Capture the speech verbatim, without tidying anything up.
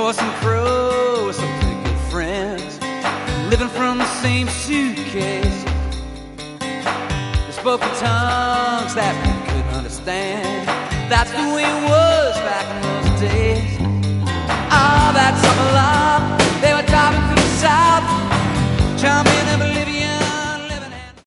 horse and crow were some pretty good friends, living from the same suitcase. They spoke in tongues that we couldn't understand. That's the way it was back in those days. Ah, that's our life.